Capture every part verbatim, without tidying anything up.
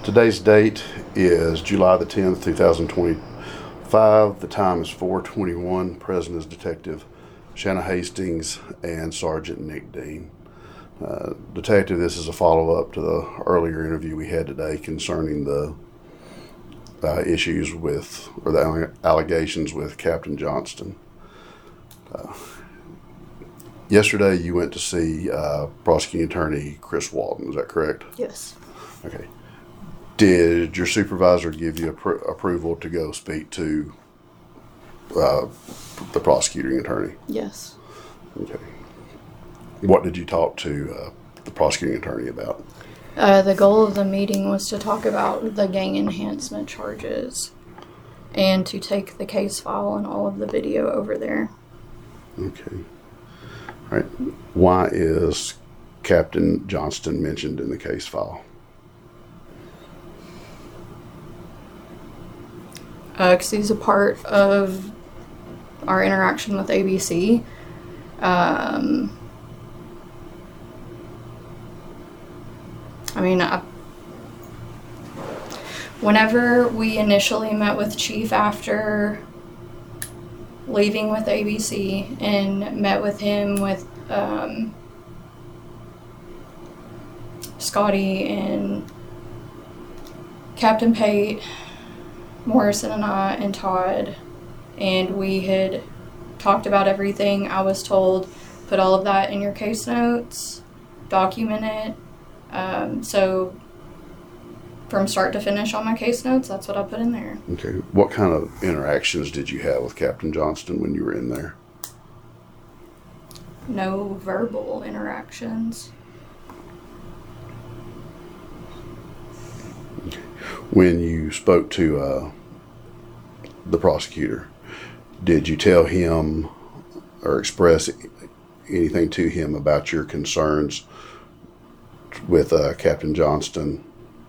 Today's date is July the tenth, two thousand twenty-five. The time is four twenty-one. Present is Detective Shanna Hastings and Sergeant Nick Dean. Uh, Detective, this is a follow-up to the earlier interview we had today concerning the uh, issues with, or the allegations with Captain Johnston. Uh, yesterday you went to see uh, Prosecuting Attorney Chris Walton, is that correct? Yes. Okay. Did your supervisor give you appro- approval to go speak to uh, the prosecuting attorney? Yes. Okay. What did you talk to uh, the prosecuting attorney about? Uh, the goal of the meeting was to talk about the gang enhancement charges and to take the case file and all of the video over there. Okay. All right. Why is Captain Johnston mentioned in the case file? Because uh, he's a part of our interaction with A B C. Um, I mean, I, whenever we initially met with Chief after leaving with A B C and met with him with um, Scotty and Captain Pate, Morrison and I and Todd, and we had talked about everything. I was told, put all of that in your case notes, document it. Um, so from start to finish on my case notes, that's what I put in there. Okay. What kind of interactions did you have with Captain Johnston when you were in there? No verbal interactions. When you spoke to uh, the prosecutor, did you tell him or express anything to him about your concerns with uh, Captain Johnston?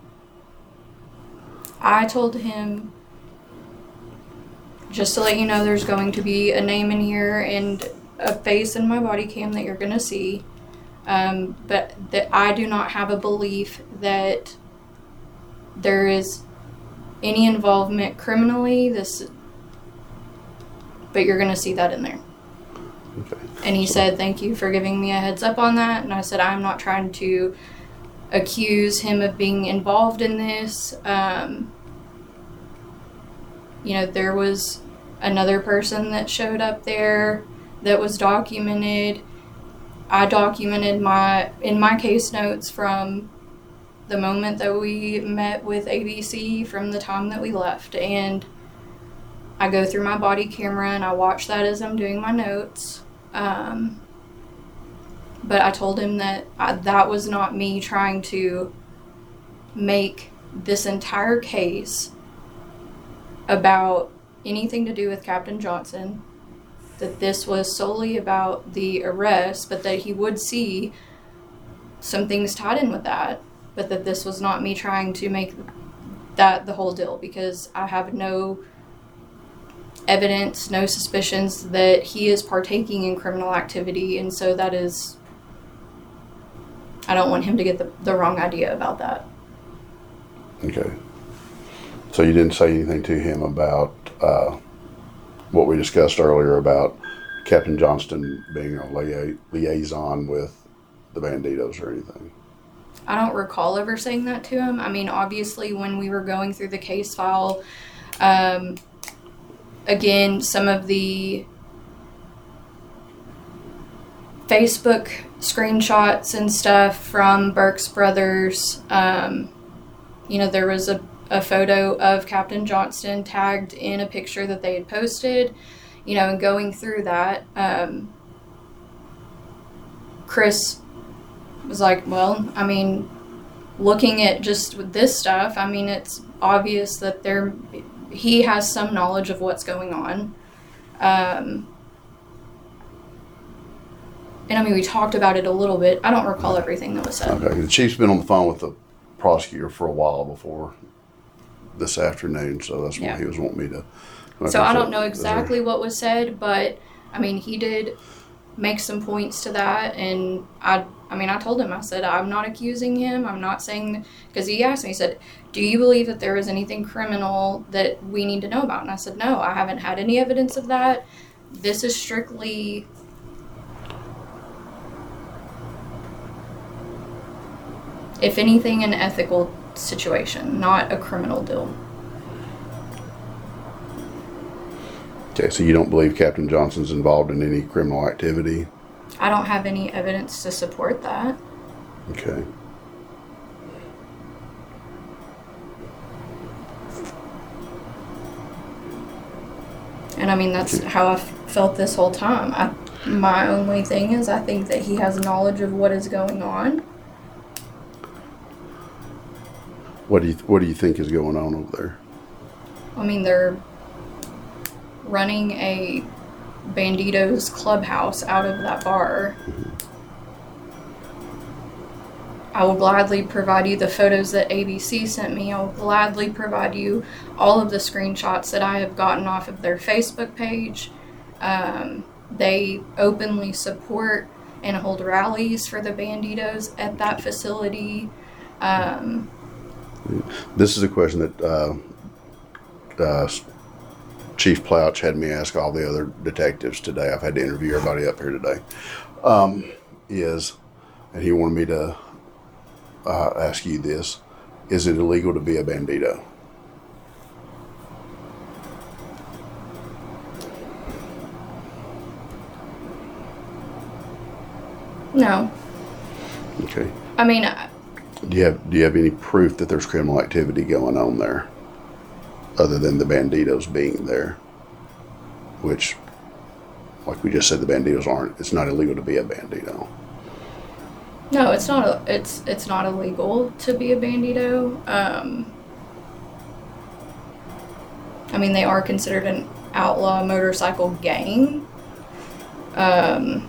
I told him, just to let you know, there's going to be a name in here and a face in my body cam that you're going to see, um, but that I do not have a belief that there is any involvement criminally, this, but you're going to see that in there. Okay. And he said, thank you for giving me a heads up on that. And I said, I'm not trying to accuse him of being involved in this. Um, you know, there was another person that showed up there that was documented. I documented my, in my case notes from the moment that we met with A B C, from the time that we left, and I go through my body camera and I watch that as I'm doing my notes. Um, but I told him that I, that was not me trying to make this entire case about anything to do with Captain Johnston, that this was solely about the arrest, but that he would see some things tied in with that. But that this was not me trying to make that the whole deal, because I have no evidence, no suspicions that he is partaking in criminal activity, and so that is, I don't want him to get the, the wrong idea about that. Okay. So you didn't say anything to him about uh, what we discussed earlier about Captain Johnston being a lia- liaison with the Banditos or anything? I don't recall ever saying that to him. I mean, obviously, when we were going through the case file, um, again, some of the Facebook screenshots and stuff from Burks Brothers, um, you know, there was a, a photo of Captain Johnston tagged in a picture that they had posted, you know, and going through that, um, Chris was like, well, I mean, looking at just with this stuff, I mean, it's obvious that there, he has some knowledge of what's going on. Um, and I mean, we talked about it a little bit. I don't recall everything that was said. Okay. The chief's been on the phone with the prosecutor for a while before this afternoon, so that's why Yeah. he was wanting me to. So I don't know exactly what was said, but I mean, he did make some points to that. And I, I mean, I told him, I said, I'm not accusing him. I'm not saying, because he asked me, he said, do you believe that there is anything criminal that we need to know about? And I said, no, I haven't had any evidence of that. This is strictly, if anything, an ethical situation, not a criminal deal. Okay, so you don't believe Captain Johnson's involved in any criminal activity? I don't have any evidence to support that. Okay. And I mean, that's how I've felt this whole time. I, my only thing is I think that he has knowledge of what is going on. What do you What do you think is going on over there? I mean, they're running a Banditos clubhouse out of that bar. Mm-hmm. I will gladly provide you the photos that A B C sent me. I will gladly provide you all of the screenshots that I have gotten off of their Facebook page. Um, they openly support and hold rallies for the Banditos at that facility. Um, This is a question that uh, uh, Chief Plouch had me ask all the other detectives today. I've had to interview everybody up here today. Um, is, and he wanted me to uh, ask you this: is it illegal to be a bandito? no. Okay. I mean, I, Do you have Do you have any proof that there's criminal activity going on there, other than the banditos being there? Which, like we just said, the banditos aren't. It's not illegal to be a bandito. no, it's not. A, it's it's not illegal to be a bandito. Um, I mean, they are considered an outlaw motorcycle gang. Um,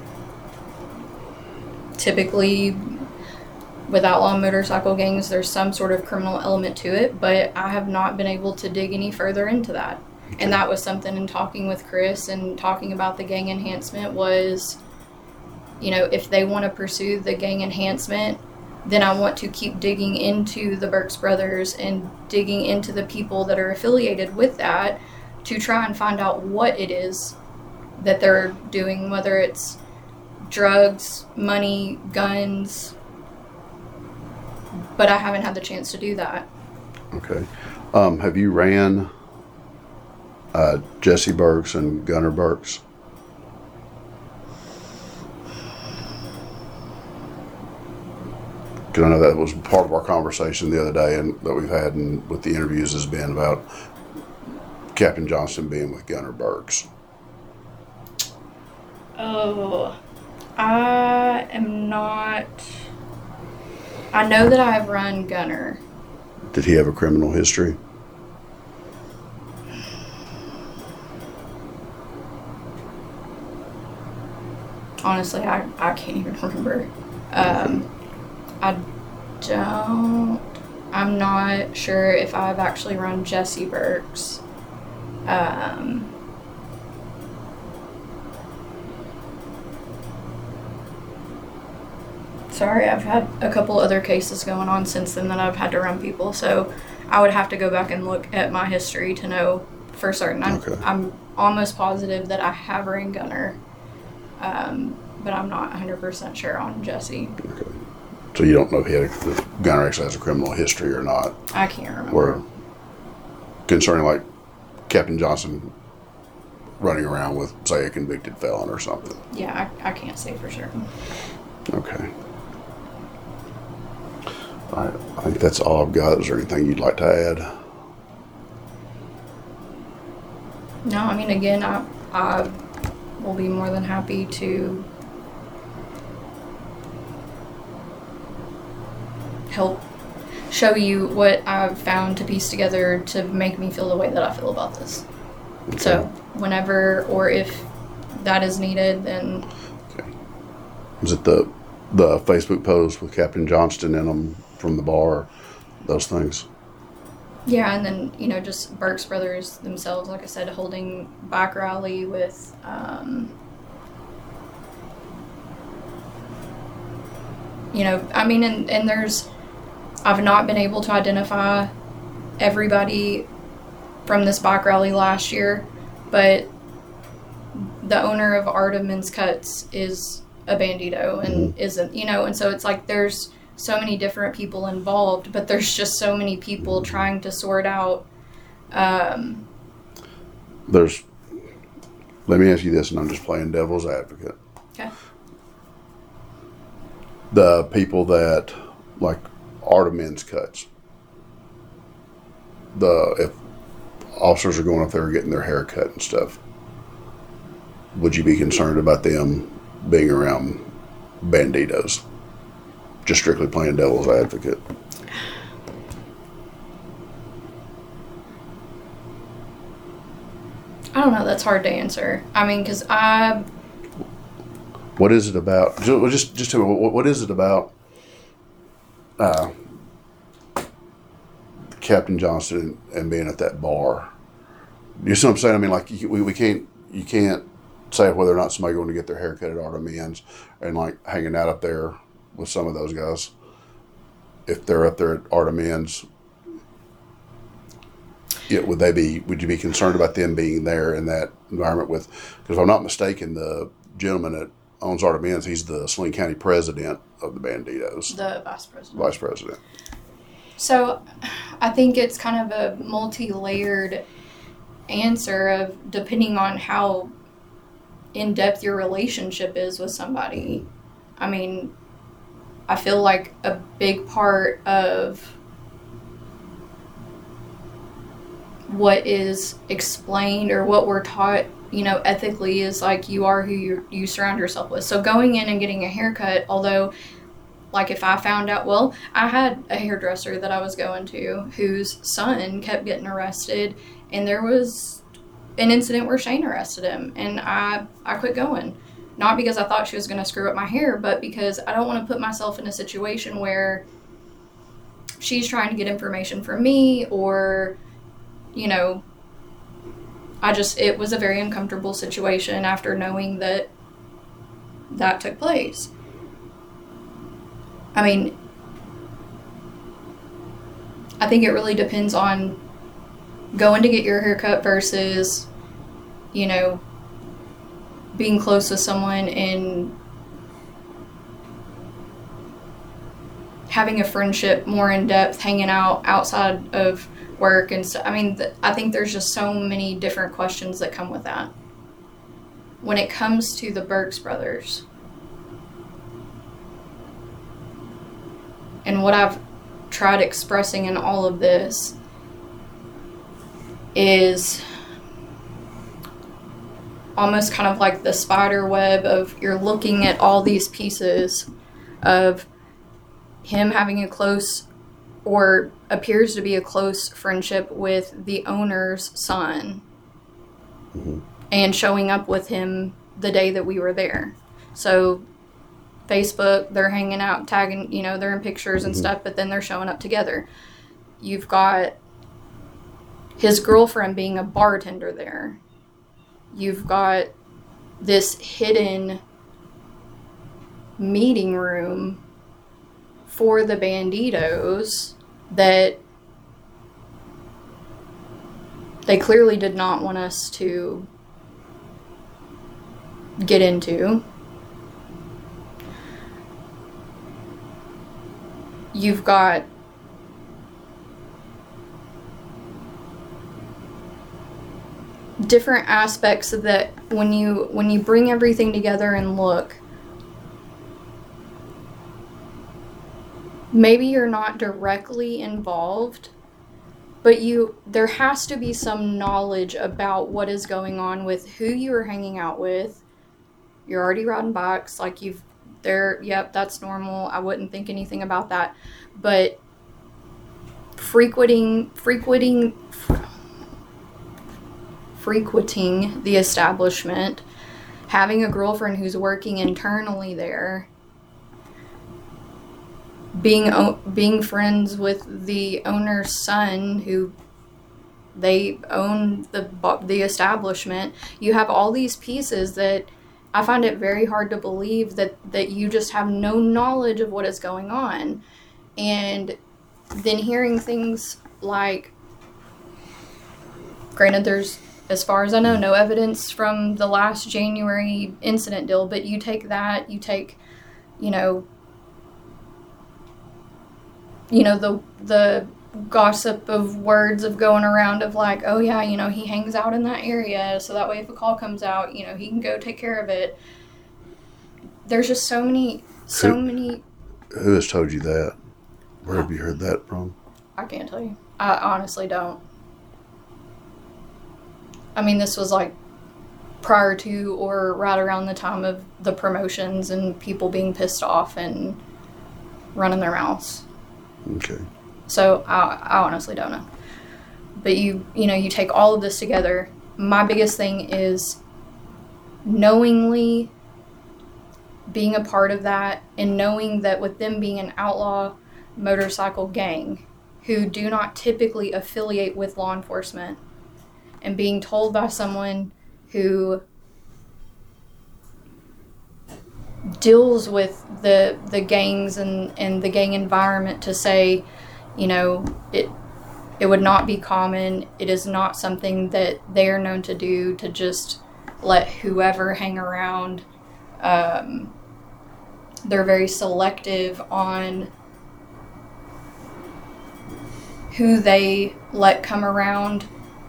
typically, with outlaw motorcycle gangs, there's some sort of criminal element to it, but I have not been able to dig any further into that. Okay. And that was something in talking with Chris and talking about the gang enhancement was, you know, if they want to pursue the gang enhancement, then I want to keep digging into the Burks brothers and digging into the people that are affiliated with that to try and find out what it is that they're doing, whether it's drugs, money, guns. But I haven't had the chance to do that. Okay. Um, have you ran uh, Jesse Burks and Gunner Burks? Because I know that was part of our conversation the other day and that we've had and with the interviews has been about Captain Johnson being with Gunner Burks. Oh, I am not... I know that I've run Gunner. Did he have a criminal history? Honestly, I, I can't even remember. Um, I don't... I'm not sure if I've actually run Jesse Burks. Um... Sorry, I've had a couple other cases going on since then that I've had to run people, so I would have to go back and look at my history to know for certain. I'm, Okay. I'm almost positive that I have ran Gunner, um, but I'm not one hundred percent sure on Jesse. Okay. So you don't know if, he had a, if Gunner actually has a criminal history or not? I can't remember. Or concerning like Captain Johnson running around with, say, a convicted felon or something? Yeah, I, I can't say for sure. Okay. I, I think that's all I've got. Is there anything you'd like to add? No, I mean, again, I, I will be more than happy to help show you what I've found to piece together to make me feel the way that I feel about this. Okay. So whenever or if that is needed, then... Okay. Was it the the Facebook post with Captain Johnston in them from the bar, those things? Yeah, and then, you know, just Burks brothers themselves, like I said, holding back rally with um, you know, I mean, and, and there's, I've not been able to identify everybody from this bike rally last year, but the owner of Art of Men's Cuts is a Bandito and mm-hmm. isn't, you know, and so it's like there's so many different people involved, but there's just so many people trying to sort out. Um, there's, let me ask you this, and I'm just playing devil's advocate. Okay. The people that, like, Art of Men's Cuts, the, if officers are going up there getting their hair cut and stuff, would you be concerned about them being around banditos? Just strictly playing devil's advocate. I don't know. That's hard to answer. I mean, because I... What is it about? Just, just tell me, what is it about uh, Captain Johnston and being at that bar? You see what I'm saying? I mean, like, we, we can't, you can't say whether or not somebody going to get their hair cut at Art of Men's and, like, hanging out up there with some of those guys. If they're up there at Art of Men's, yeah, would they be, would you be concerned about them being there in that environment with, because if I'm not mistaken, the gentleman that owns Art of Men's, he's the Saline County president of the Banditos. The vice president. Vice president. So I think it's kind of a multi-layered answer of depending on how in-depth your relationship is with somebody. I mean, I feel like a big part of what is explained or what we're taught, you know, ethically is like you are who you you surround yourself with. So going in and getting a haircut, although, like, if I found out, well, I had a hairdresser that I was going to whose son kept getting arrested, and there was an incident where Shane arrested him, and I, I quit going. Not because I thought she was going to screw up my hair, but because I don't want to put myself in a situation where she's trying to get information from me or, you know, I just, it was a very uncomfortable situation after knowing that that took place. I mean, I think it really depends on going to get your hair cut versus, you know, being close with someone and having a friendship more in depth, hanging out outside of work. And so, I mean, th- I think there's just so many different questions that come with that. When it comes to the Burks brothers, and what I've tried expressing in all of this is almost kind of like the spider web of you're looking at all these pieces of him having a close or appears to be a close friendship with the owner's son, mm-hmm. and showing up with him the day that we were there. So Facebook, they're hanging out, tagging, you know, they're in pictures and mm-hmm. stuff, but then they're showing up together. You've got his girlfriend being a bartender there. You've got this hidden meeting room for the Banditos that they clearly did not want us to get into. You've got different aspects of that when you when you bring everything together and look, maybe you're not directly involved, but you there has to be some knowledge about what is going on with who you are hanging out with. You're already riding bikes, like you've there, yep, that's normal. I wouldn't think anything about that. But frequenting frequenting frequenting the establishment, having a girlfriend who's working internally there, being being friends with the owner's son who they own the the establishment. You have all these pieces that I find it very hard to believe that, that you just have no knowledge of what is going on. And then hearing things like, granted, there's, as far as I know, no evidence from the last January incident deal, but you take that, you take, you know, you know, the the gossip of words of going around of like, oh yeah, you know, he hangs out in that area, so that way if a call comes out, you know, he can go take care of it. There's just so many, so who, many. Who has told you that? Where have you heard that from? I can't tell you. I honestly don't. I mean, this was like prior to or right around the time of the promotions and people being pissed off and running their mouths. Okay. So I, I honestly don't know. But you, you know, you take all of this together. My biggest thing is knowingly being a part of that and knowing that with them being an outlaw motorcycle gang who do not typically affiliate with law enforcement, and being told by someone who deals with the the gangs and, and the gang environment to say, you know, it it would not be common. It is not something that they are known to do, to just let whoever hang around. Um, they're very selective on who they let come around.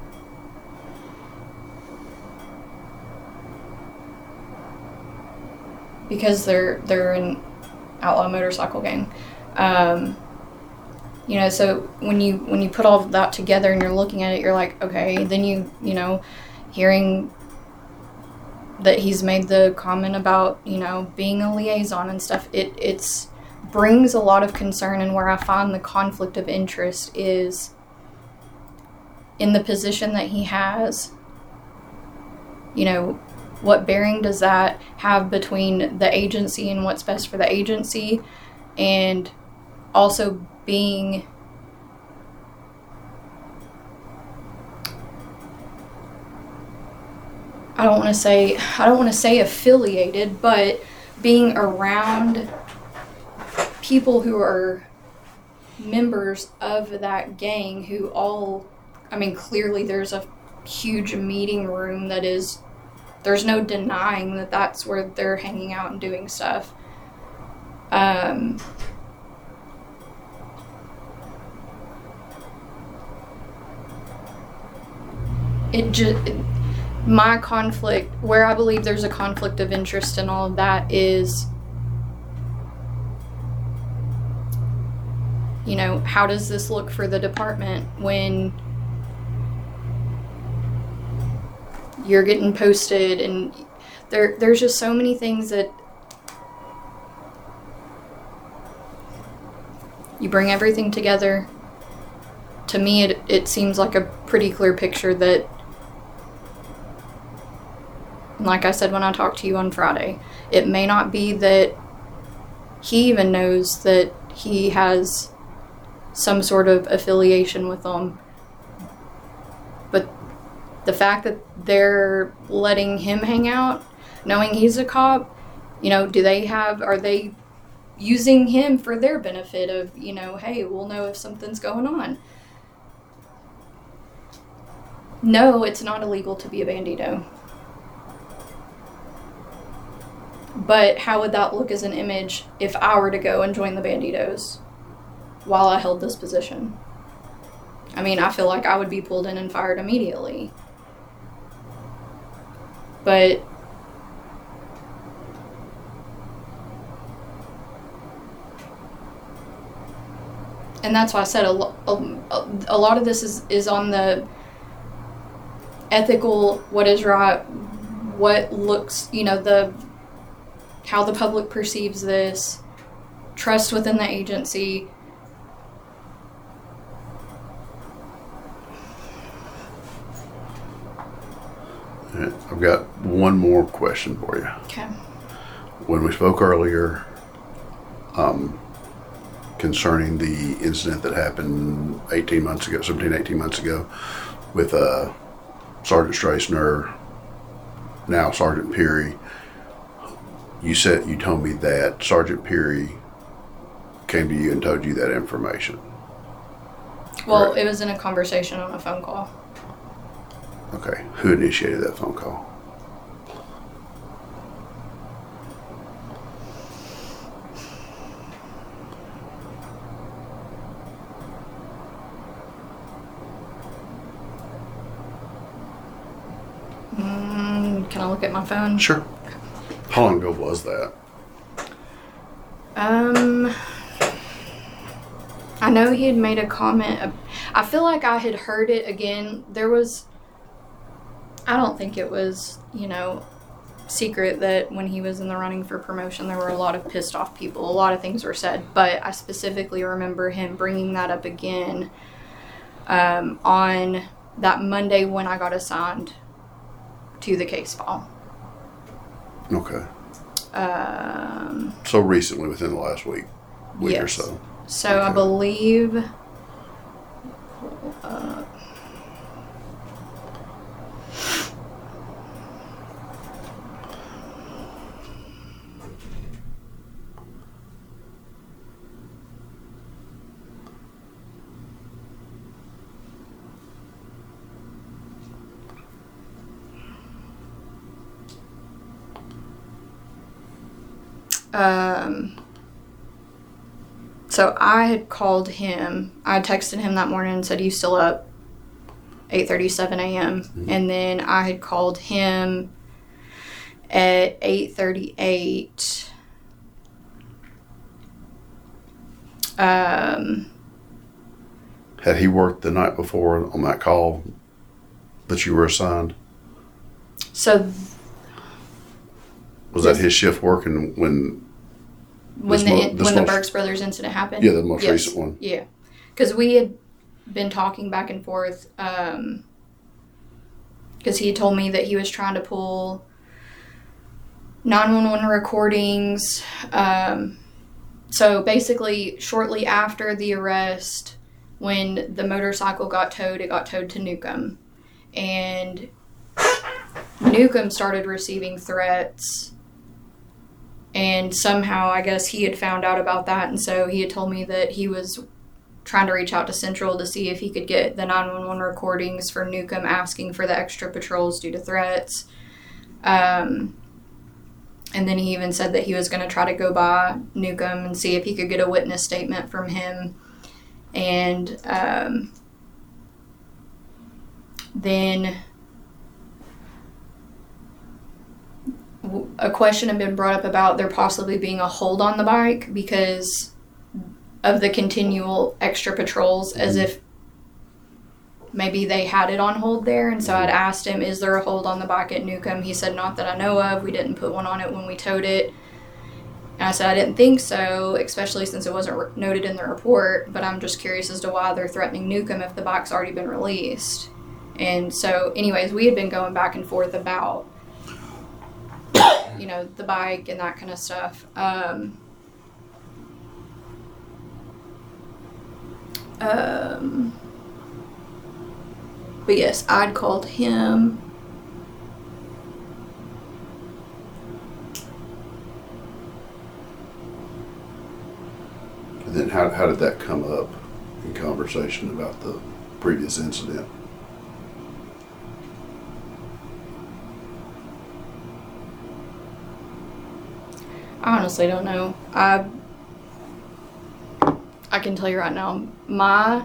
Because they're they're an outlaw motorcycle gang. Um, you know, so when you when you put all of that together and you're looking at it, you're like, okay, then you, you know, hearing that he's made the comment about, you know, being a liaison and stuff, it it's brings a lot of concern. And where I find the conflict of interest is in the position that he has. You know, what bearing does that have between the agency and what's best for the agency, and also being I don't want to say I don't want to say affiliated, but being around people who are members of that gang who all, I mean, clearly there's a huge meeting room that is, there's no denying that that's where they're hanging out and doing stuff. Um, it just, it, my conflict, where I believe there's a conflict of interest in all of that is, you know, how does this look for the department when you're getting posted, and there there's just so many things that you bring everything together. To me, it it seems like a pretty clear picture that, like I said when I talked to you on Friday, it may not be that he even knows that he has some sort of affiliation with them, but the fact that they're letting him hang out, knowing he's a cop, you know, do they have, are they using him for their benefit of, you know, hey, we'll know if something's going on. No, it's not illegal to be a bandito. But how would that look as an image if I were to go and join the Banditos while I held this position? I mean, I feel like I would be pulled in and fired immediately. But and that's why I said a, lo- a, a lot of this is, is on the ethical, what is right, what looks, you know, the how the public perceives this, trust within the agency. I've got one more question for you. Okay. When we spoke earlier um, concerning the incident that happened eighteen months ago, seventeen, eighteen months ago with uh, Sergeant Strassner, now Sergeant Peary, you said you told me that Sergeant Peary came to you and told you that information. Well, Correct. it was in a conversation on a phone call. Okay. Who initiated that phone call? Mm, can I look at my phone? Sure. How long ago was that? Um, I know he had made a comment. I feel like I had heard it again. There was, I don't think it was, you know, secret that when he was in the running for promotion, there were a lot of pissed off people. A lot of things were said, but I specifically remember him bringing that up again um, on that Monday when I got assigned to the case file. Okay. Um, So recently, within the last week, week yes. or so. So Okay. I believe. Uh, Um, so I had called him. I texted him that morning and said, "You still up?" eight thirty-seven a.m. Mm-hmm. And then I had called him at eight thirty-eight. Um, Had he worked the night before on that call that you were assigned? so Was that Yes. his shift working when? when This the mo- this when the most- Burks Brothers incident happened, Yeah, the most Yes. recent one. Yeah, because we had been talking back and forth. Um, because he had told me that he was trying to pull nine one one recordings. Um, so basically, shortly after the arrest, when the motorcycle got towed, it got towed to Newcomb, and Newcomb started receiving threats. And somehow, I guess he had found out about that, and so he had told me that he was trying to reach out to Central to see if he could get the nine one one recordings for Newcomb asking for the extra patrols due to threats. Um, and then he even said that he was going to try to go by Newcomb and see if he could get a witness statement from him. And um, then a question had been brought up about there possibly being a hold on the bike because of the continual extra patrols, mm-hmm. as if maybe they had it on hold there. And so mm-hmm. I'd asked him, is there a hold on the bike at Newcomb? He said, not that I know of. We didn't put one on it when we towed it. And I said, I didn't think so, especially since it wasn't re- noted in the report, but I'm just curious as to why they're threatening Newcomb if the bike's already been released. And so anyways, we had been going back and forth about you know, the bike and that kind of stuff. Um, um, but yes, I'd called him. And then how, how did that come up in conversation about the previous incident? I honestly don't know. I I can tell you right now, my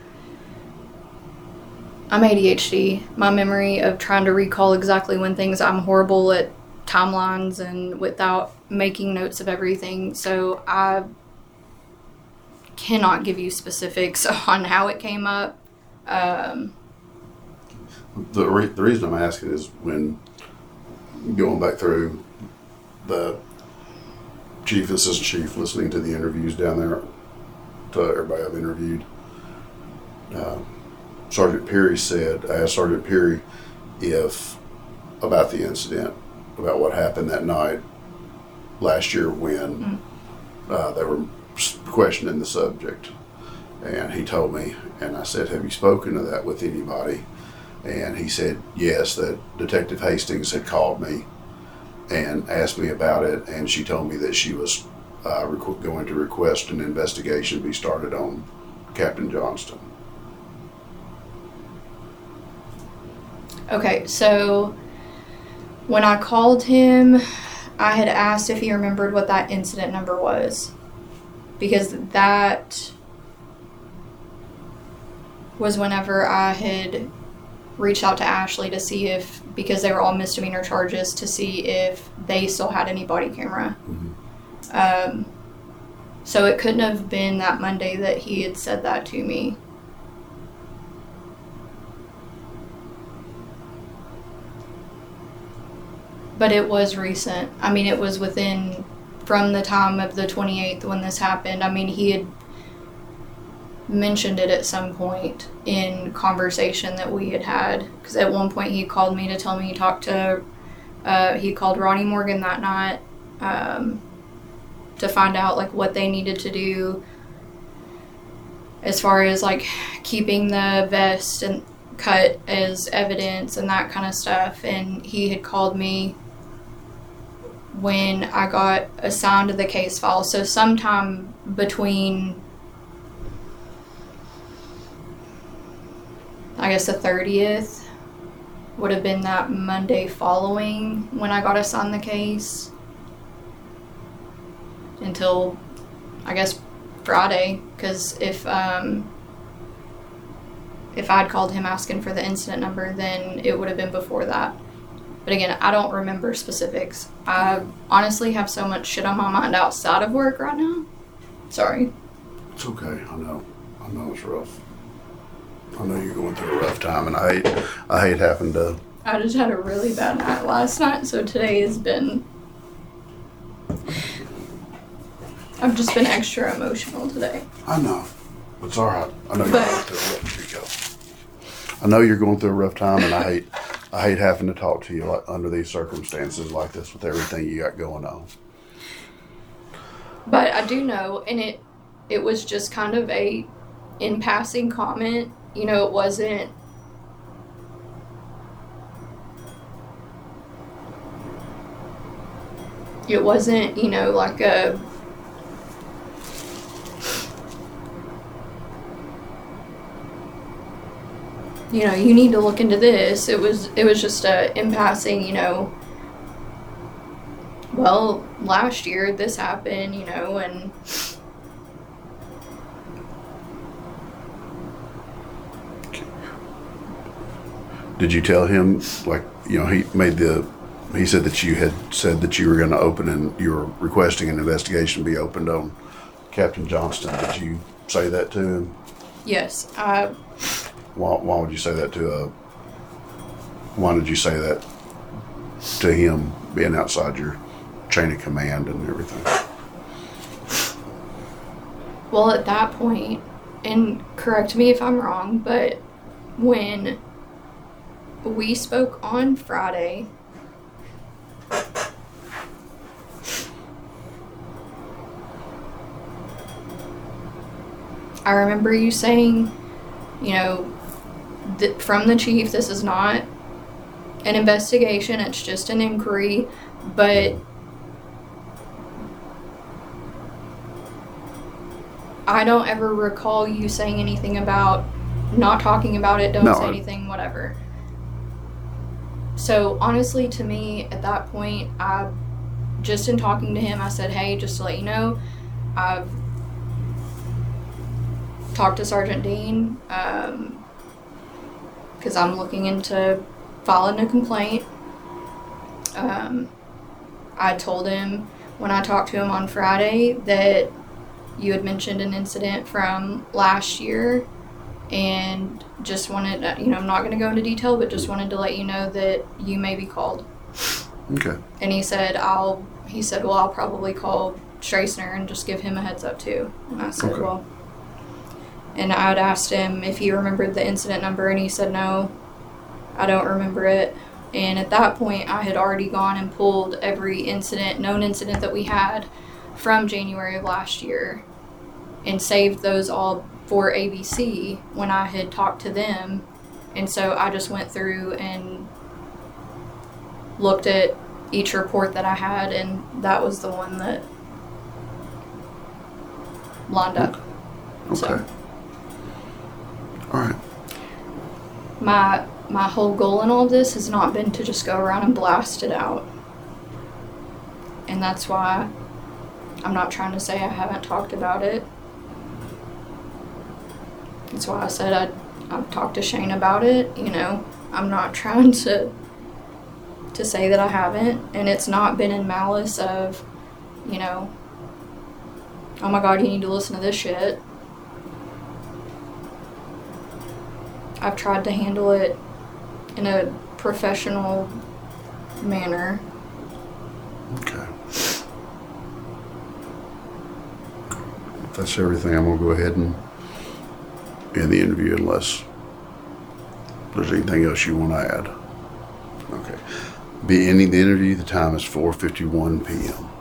I'm A D H D. My memory of trying to recall exactly when things, I'm horrible at timelines and without making notes of everything. So I cannot give you specifics on how it came up. Um, the re- the reason I'm asking is when going back through the chief and assistant chief, listening to the interviews down there, to everybody I've interviewed, uh, Sergeant Peary said, I asked Sergeant Peary if, about the incident, about what happened that night last year when mm-hmm. uh, they were questioning the subject. And he told me, and I said, have you spoken to that with anybody? And he said, yes, that Detective Hastings had called me and asked me about it, and she told me that she was uh, requ- going to request an investigation be started on Captain Johnston. Okay, so when I called him, I had asked if he remembered what that incident number was, because that was whenever I had reached out to Ashley to see if, because they were all misdemeanor charges, to see if they still had any body camera. Mm-hmm. Um, so it couldn't have been that Monday that he had said that to me. But it was recent. I mean, it was within, from the time of the twenty-eighth when this happened. I mean, he had mentioned it at some point in conversation that we had had. Because at one point he called me to tell me he talked to, uh, he called Ronnie Morgan that night um, to find out, like, what they needed to do as far as, like, keeping the vest and cut as evidence and that kind of stuff. And he had called me when I got assigned to the case file. So sometime between, I guess, the thirtieth would have been that Monday following when I got assigned the case, until, I guess, Friday. Because if um, if I'd called him asking for the incident number, then it would have been before that. But again, I don't remember specifics. I honestly have so much shit on my mind outside of work right now. Sorry. It's okay. I know. I know it's rough. I know you're going through a rough time, and I hate, I hate having to. I just had a really bad night last night, so today has been. I've just been extra emotional today. I know. It's all right. I know you're But- going through a rough. Here you go. I know you're going through a rough time, and I hate, I hate having to talk to you like under these circumstances like this with everything you got going on. But I do know, and it it was just kind of a in passing comment. You know, it wasn't. It wasn't, you know, like a. You know, you need to look into this. It was, it was just a in passing, you know. Well, last year this happened, you know, and Did you tell him, like, you know, he made the, he said that you had said that you were going to open and you were requesting an investigation be opened on Captain Johnston. Did you say that to him? yes, I, Why, why would you say that to a, why did you say that to him being outside your chain of command and everything? well, at that point, and correct me if I'm wrong, but when we spoke on Friday, I remember you saying, you know, that from the chief, this is not an investigation, it's just an inquiry, but I don't ever recall you saying anything about not talking about it, don't No, say I- anything, whatever. So honestly, to me, at that point, I, just in talking to him, I said, hey, just to let you know, I've talked to Sergeant Dean, um, because I'm looking into filing a complaint. Um, I told him when I talked to him on Friday that you had mentioned an incident from last year, and just wanted, you know, I'm not going to go into detail, but just wanted to let you know that you may be called. Okay. And he said, I'll, he said, well, I'll probably call Strassner and just give him a heads up too. And I said, Okay. well, and I had asked him if he remembered the incident number, and he said, no, I don't remember it. And at that point, I had already gone and pulled every incident, known incident that we had from January of last year, and saved those all for A B C when I had talked to them. And so I just went through and looked at each report that I had, and that was the one that lined up. Okay. So, All right. my my whole goal in all of this has not been to just go around and blast it out. And that's why I'm not trying to say I haven't talked about it. That's why I said I'd, I've talked to Shane about it. You know, I'm not trying to to say that I haven't. And it's not been in malice of, you know, oh my God, you need to listen to this shit. I've tried to handle it in a professional manner. Okay. If that's everything, I'm going to go ahead and end the interview unless there's anything else you want to add. Okay. Be ending the interview. The time is four fifty-one p.m.